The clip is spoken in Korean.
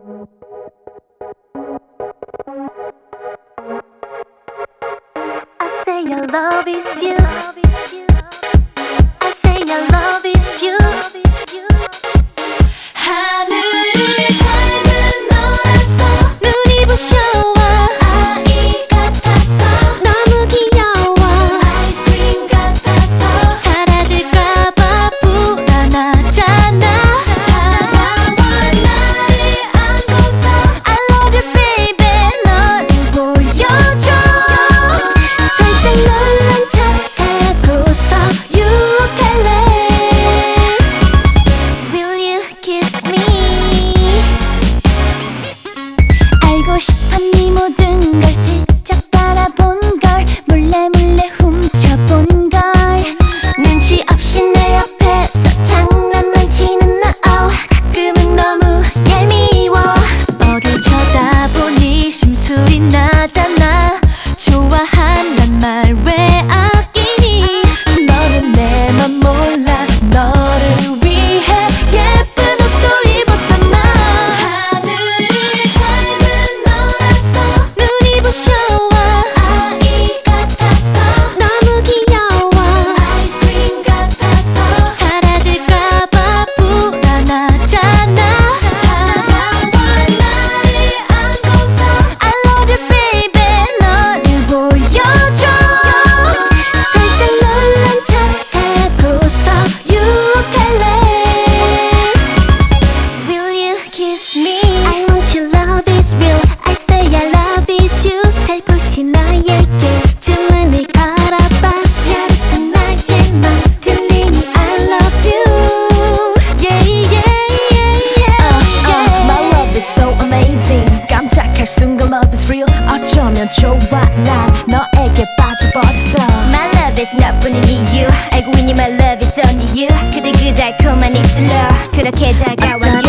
I say your love is you. I say your love is you. 하늘을 닮은 너라서 눈이 부셔와 아이 같아서 너무 귀여워 아이스크림 같아서 사라질까봐 불안하잖아 다가와 나를 안고서 I love you baby 너를 보여줘 살짝 놀란 척하고서 유혹할래 Will you kiss me 알고 싶은 네 모든 걸 슬쩍 바라본 걸 몰래 훔쳐본 걸 눈치 없이 내 옆에서 장난만 치는 너 가끔은 너무 얄미워 어딜 쳐다보니 심술이 나잖아 좋아한단 말 왜 아끼니 너는 내 맘 몰라 너를 위해 예쁜 옷도 입었잖아 하늘을 닮은 너라서 눈이 부셔와 아이 같아서 너무 귀여워 아이스크림 같아서 사라질까봐 불안하잖아 다가와 나를 안고서 I love you baby 너를 보여줘 살짝 놀란 척하고서 유혹할래 Will you kiss me? I want your love is real I say I love is you 살포시 나에게 주문을 걸어봐 야릇한 나의 말 들리니 I love you Yeah yeah yeah My love is so amazing 깜짝할 순간 love is real 어쩌면 좋아 난 너에게 빠져버렸어 My love is 너뿐인 이유 알고 있니 my love is only you 그대 그 달콤한 입술로 그렇게 다가와줘